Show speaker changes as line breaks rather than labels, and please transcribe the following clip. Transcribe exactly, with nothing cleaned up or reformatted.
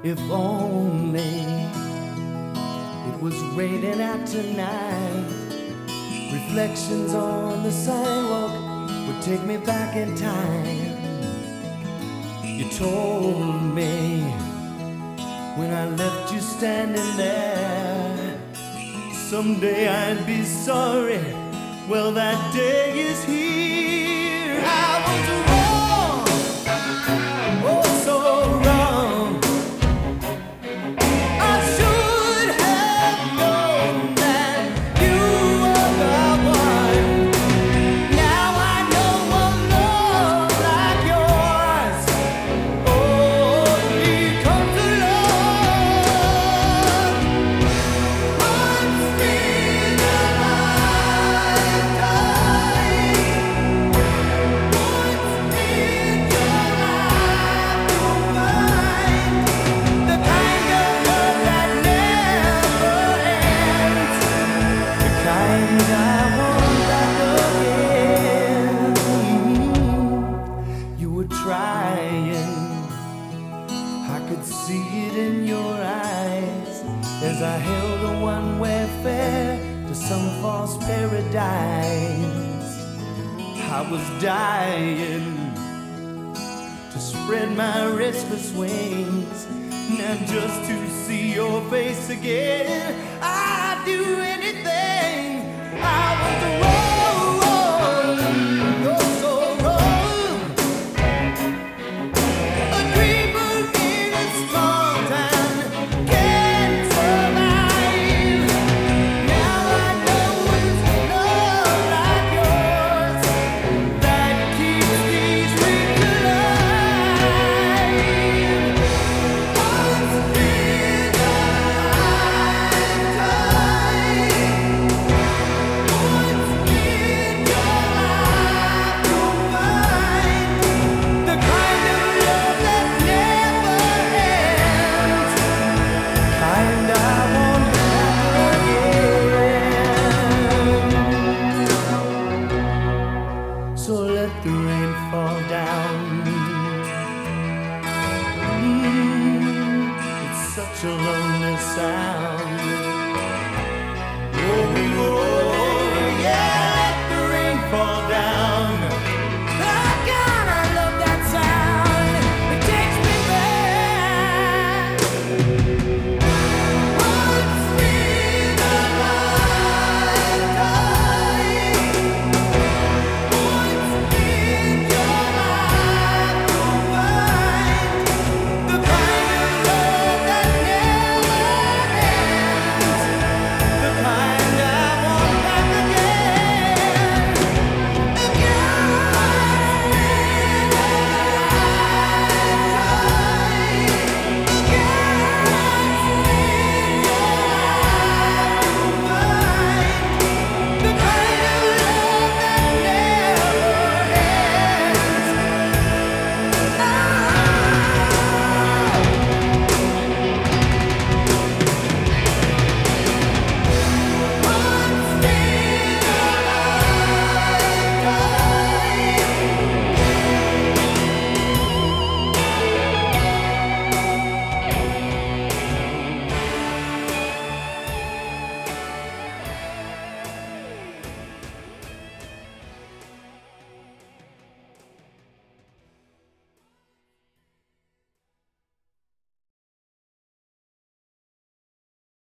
If only it was raining out tonight, reflections on the sidewalk would take me back in time. You told me when I left you standing there, someday I'd be sorry. Well, that day is here. I was wrong, oh so wrong. I should have known that you were the one. Now I know one love like yours only comes along once in a lifetime. Once in your life you'll find the kind of love that never ends, the kind I want back again. You were trying, I could see it in your eyes as I held a one-way fare to some false paradise. I was dying to spread my restless wings, and just to see your face again, I'd do